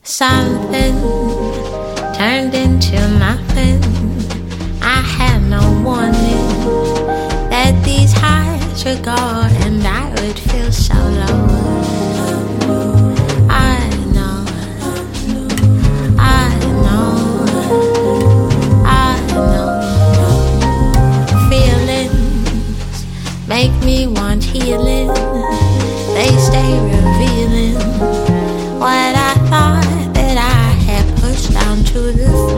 Something turned into nothing. I had no warning that these highs would go and I would feel so low. I know, I know, I know. Feelings make me want healing. They stay revealing what I thought that I had pushed down to the